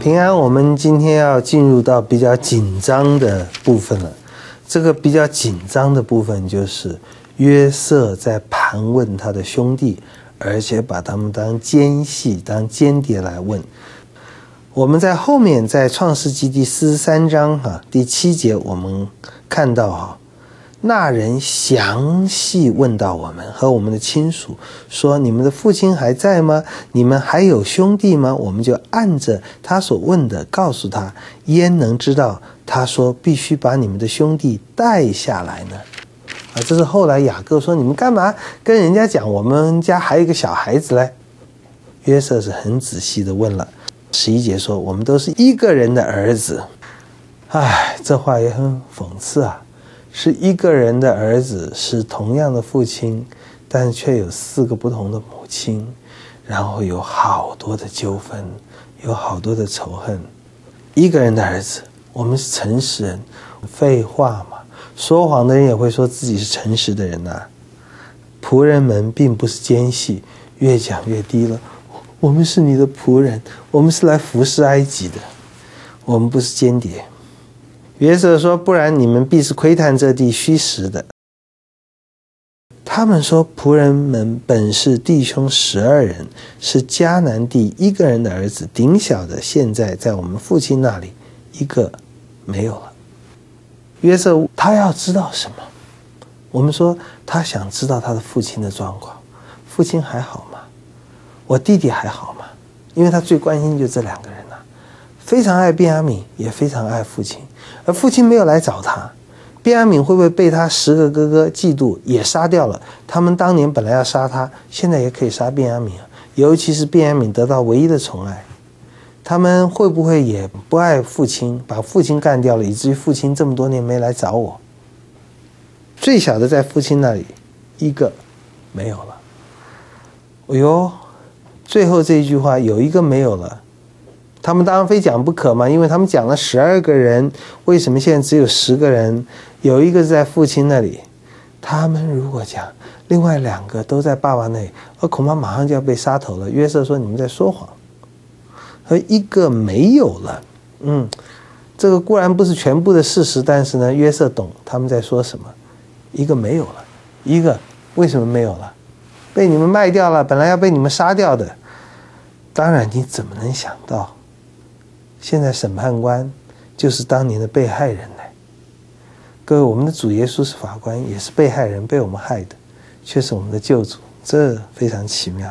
平安，我们今天要进入到比较紧张的部分了。这个比较紧张的部分就是约瑟在盘问他的兄弟，而且把他们当奸细、当间谍来问。我们在后面在创世纪第43章第7节，我们看到那人详细问到我们和我们的亲属，说你们的父亲还在吗？你们还有兄弟吗？我们就按着他所问的告诉他，焉能知道他说必须把你们的兄弟带下来呢？这是后来雅各说，你们干嘛跟人家讲我们家还有一个小孩子嘞？约瑟是很仔细的问了。11节说，我们都是一个人的儿子。这话也很讽刺啊，是一个人的儿子，是同样的父亲，但却有4个不同的母亲，然后有好多的纠纷，有好多的仇恨。一个人的儿子，我们是诚实人，废话嘛，说谎的人也会说自己是诚实的人啊。仆人们并不是奸细，越讲越低了。我们是你的仆人，我们是来服侍埃及的，我们不是间谍。约瑟说，不然你们必是窥探这地虚实的。他们说，仆人们本是弟兄12人，是迦南地一个人的儿子，顶小的现在在我们父亲那里，一个没有了。约瑟他要知道什么？我们说他想知道他的父亲的状况，父亲还好吗？我弟弟还好吗？因为他最关心就这2个人非常爱便雅悯，也非常爱父亲，而父亲没有来找他，便雅悯会不会被他10个哥哥嫉妒也杀掉了？他们当年本来要杀他，现在也可以杀便雅悯，尤其是便雅悯得到唯一的宠爱，他们会不会也不爱父亲，把父亲干掉了，以至于父亲这么多年没来找我？最小的在父亲那里一个没有了。最后这一句话有一个没有了，他们当然非讲不可嘛，因为他们讲了12个人，为什么现在只有10个人？有一个是在父亲那里，他们如果讲另外2个都在爸爸那里，恐怕马上就要被杀头了。约瑟说，你们在说谎。而一个没有了，这个固然不是全部的事实，但是呢，约瑟懂他们在说什么。一个没有了，一个为什么没有了？被你们卖掉了，本来要被你们杀掉的。当然你怎么能想到现在审判官就是当年的被害人呢？各位，我们的主耶稣是法官，也是被害人，被我们害的，却是我们的救主，这非常奇妙。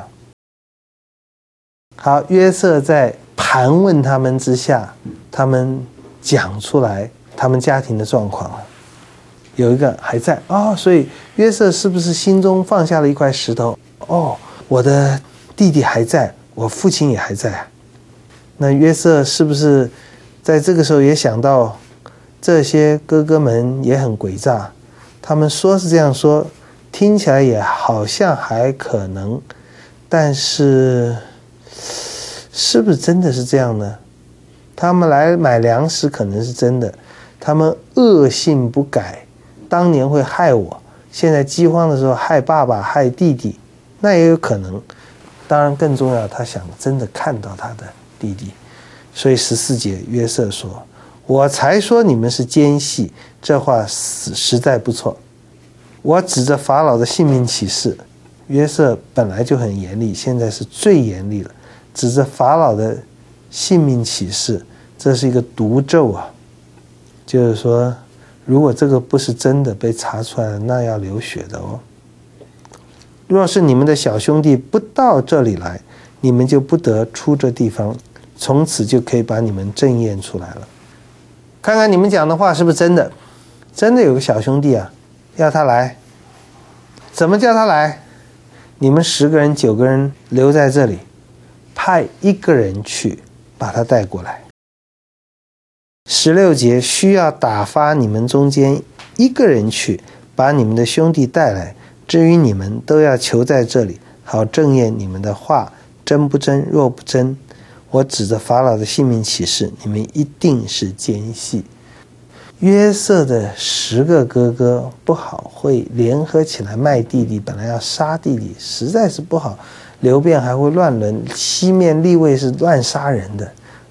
好，约瑟在盘问他们之下，他们讲出来他们家庭的状况了。有一个还在所以约瑟是不是心中放下了一块石头？我的弟弟还在，我父亲也还在。那约瑟是不是在这个时候也想到这些哥哥们也很诡诈，他们说是这样说，听起来也好像还可能，但是是不是真的是这样呢？他们来买粮食可能是真的，他们恶性不改，当年会害我，现在饥荒的时候害爸爸害弟弟，那也有可能。当然更重要，他想真的看到他的弟弟。所以14节约瑟说，我才说你们是奸细，这话实在不错。我指着法老的性命起誓。约瑟本来就很严厉，现在是最严厉了，指着法老的性命起誓，这是一个毒咒就是说如果这个不是真的被查出来了，那要流血的若是你们的小兄弟不到这里来，你们就不得出这地方，从此就可以把你们正验出来了。看看你们讲的话是不是真的？真的有个小兄弟要他来。怎么叫他来？你们10个人9个人留在这里，派1个人去把他带过来。16节，需要打发你们中间1个人去把你们的兄弟带来，至于你们都要求在这里，好正验你们的话真不真。若不真，我指着法老的性命起誓，你们一定是奸细。约瑟的10个哥哥不好，会联合起来卖弟弟，本来要杀弟弟，实在是不好。流便还会乱伦，西面利未是乱杀人的，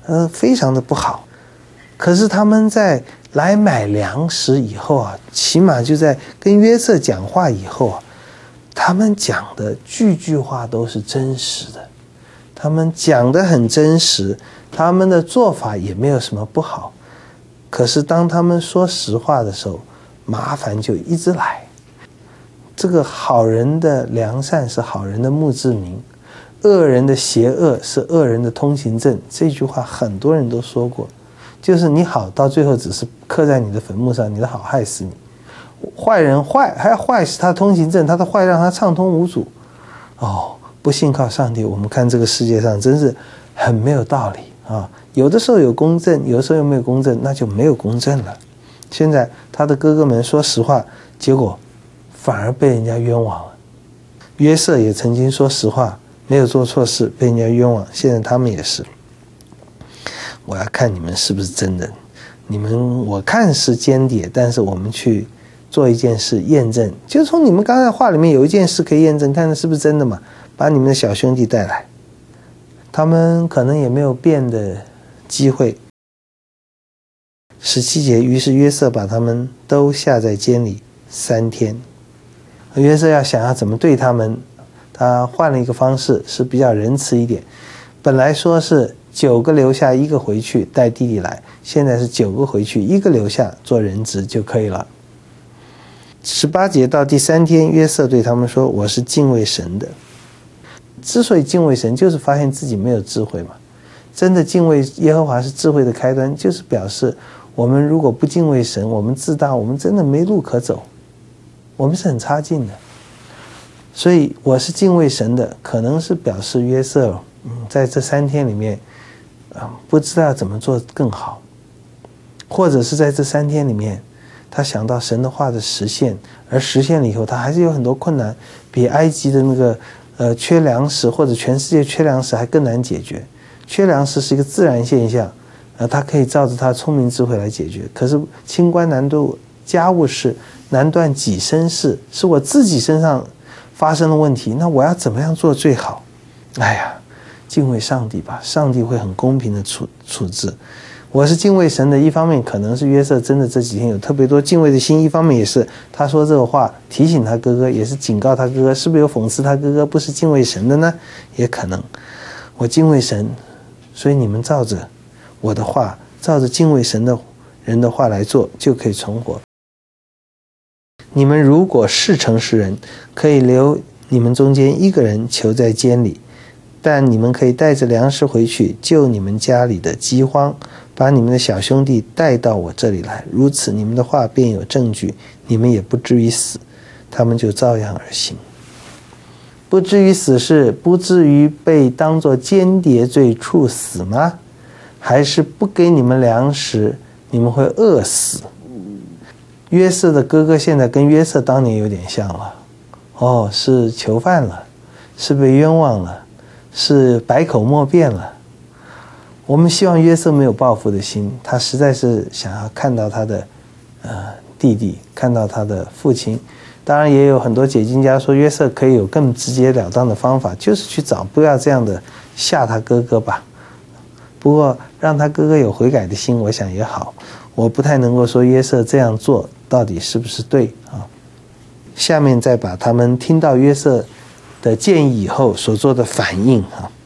非常的不好。可是他们在来买粮食以后啊，起码就在跟约瑟讲话以后啊，他们讲的句句话都是真实的，他们讲的很真实，他们的做法也没有什么不好。可是当他们说实话的时候，麻烦就一直来。这个好人的良善是好人的墓志铭，恶人的邪恶是恶人的通行证。这句话很多人都说过，就是你好到最后只是刻在你的坟墓上，你的好害死你。坏人坏，还坏是他的通行证，他的坏让他畅通无阻。不信靠上帝，我们看这个世界上真是很没有道理啊！有的时候有公正，有的时候又没有公正，那就没有公正了。现在他的哥哥们说实话，结果反而被人家冤枉了。约瑟也曾经说实话，没有做错事，被人家冤枉，现在他们也是。我要看你们是不是真的，你们我看是间谍，但是我们去做一件事验证，就从你们刚才话里面有一件事可以验证，看看是不是真的嘛。把你们的小兄弟带来，他们可能也没有变的机会。17节，于是约瑟把他们都下在监里3天。约瑟想要怎么对他们，他换了一个方式，是比较仁慈一点。本来说是9个留下，1个回去带弟弟来，现在是9个回去，1个留下做人质就可以了。18节到第3天，约瑟对他们说：“我是敬畏神的。”之所以敬畏神，就是发现自己没有智慧嘛。真的敬畏耶和华是智慧的开端，就是表示我们如果不敬畏神，我们自大，我们真的没路可走，我们是很差劲的。所以我是敬畏神的，可能是表示约瑟在这3天里面不知道怎么做更好，或者是在这3天里面他想到神的话的实现，而实现了以后他还是有很多困难，比埃及的那个缺粮食或者全世界缺粮食还更难解决。缺粮食是一个自然现象，他可以照着他聪明智慧来解决。可是清官难断家务事，难断己身事，是我自己身上发生了问题，那我要怎么样做最好？敬畏上帝吧，上帝会很公平的处置。我是敬畏神的，一方面可能是约瑟真的这几天有特别多敬畏的心，一方面也是他说这个话提醒他哥哥，也是警告他哥哥，是不是有讽刺他哥哥不是敬畏神的呢？也可能我敬畏神，所以你们照着我的话，照着敬畏神的人的话来做，就可以存活。你们如果是诚实人，可以留你们中间1个人囚在监里，但你们可以带着粮食回去，救你们家里的饥荒，把你们的小兄弟带到我这里来，如此你们的话便有证据，你们也不至于死。他们就照样而行。不至于死是不至于被当作间谍罪处死吗？还是不给你们粮食，你们会饿死？约瑟的哥哥现在跟约瑟当年有点像了，是囚犯了，是被冤枉了，是百口莫辩了。我们希望约瑟没有报复的心，他实在是想要看到他的弟弟，看到他的父亲。当然也有很多解经家说约瑟可以有更直截了当的方法，就是去找，不要这样的吓他哥哥吧。不过让他哥哥有悔改的心，我想也好。我不太能够说约瑟这样做到底是不是对啊？下面再把他们听到约瑟的建议以后所做的反应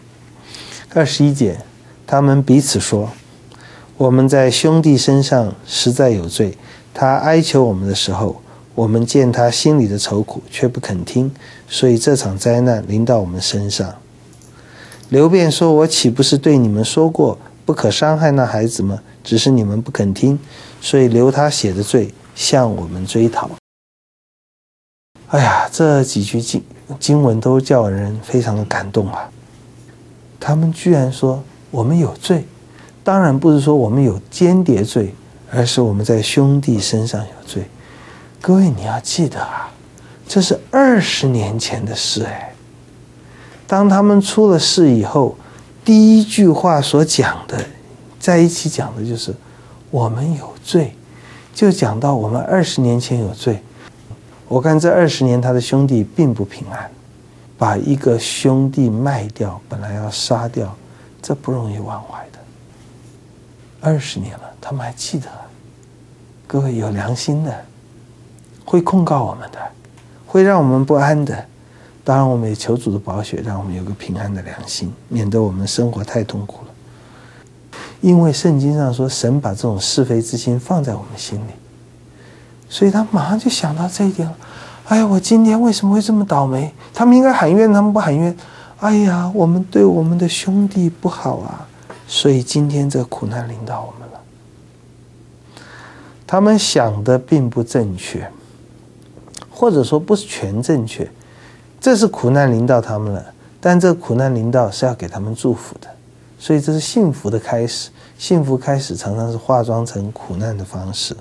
21节，他们彼此说：我们在兄弟身上实在有罪，他哀求我们的时候，我们见他心里的愁苦，却不肯听，所以这场灾难临到我们身上。流便说：我岂不是对你们说过，不可伤害那孩子吗？只是你们不肯听，所以流他血的罪向我们追讨。这几句经文都叫人非常的感动啊！他们居然说我们有罪，当然不是说我们有间谍罪，而是我们在兄弟身上有罪。各位你要记得这是20年前的事当他们出了事以后，第一句话所讲的，在一起讲的就是我们有罪，就讲到我们20年前有罪。我看这20年他的兄弟并不平安，把一个兄弟卖掉，本来要杀掉，这不容易忘怀的。 20年了，他们还记得。各位有良心的，会控告我们的，会让我们不安的。当然我们也求主的宝血，让我们有个平安的良心，免得我们生活太痛苦了。因为圣经上说，神把这种是非之心放在我们心里，所以他马上就想到这一点了。哎呀，我今天为什么会这么倒霉？他们应该喊冤，他们不喊冤。哎呀，我们对我们的兄弟不好啊，所以今天这苦难临到我们了。他们想的并不正确，或者说不是全正确。这是苦难临到他们了，但这苦难临到是要给他们祝福的，所以这是幸福的开始。幸福开始常常是化妆成苦难的方式。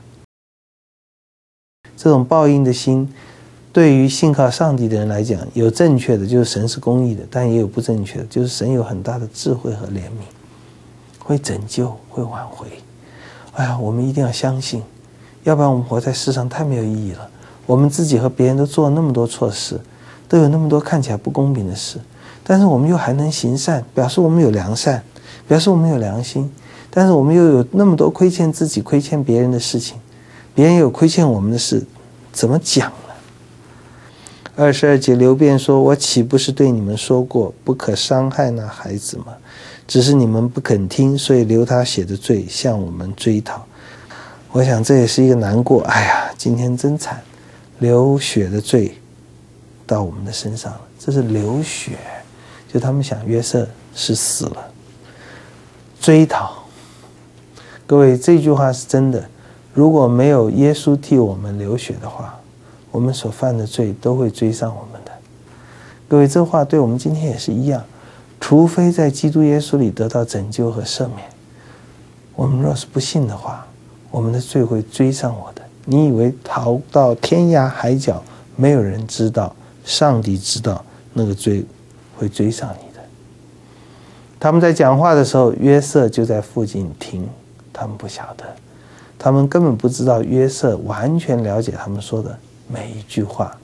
这种报应的心，对于信靠上帝的人来讲，有正确的，就是神是公义的，但也有不正确的，就是神有很大的智慧和怜悯，会拯救，会挽回。哎呀，我们一定要相信，要不然我们活在世上太没有意义了。我们自己和别人都做了那么多错事，都有那么多看起来不公平的事，但是我们又还能行善，表示我们有良善，表示我们有良心。但是我们又有那么多亏欠自己、亏欠别人的事情，别人有亏欠我们的事，怎么讲呢？22节流便说：“我岂不是对你们说过，不可伤害那孩子吗？只是你们不肯听，所以流他血的罪向我们追讨。”我想这也是一个难过。哎呀，今天真惨，流血的罪到我们的身上了。这是流血，就他们想约瑟是死了，追讨。各位，这句话是真的。如果没有耶稣替我们流血的话，我们所犯的罪都会追上我们的。各位，这话对我们今天也是一样。除非在基督耶稣里得到拯救和赦免，我们若是不信的话，我们的罪会追上我的。你以为逃到天涯海角没有人知道，上帝知道，那个罪会追上你的。他们在讲话的时候，约瑟就在附近听，他们不晓得，他们根本不知道约瑟完全了解他们说的每一句话。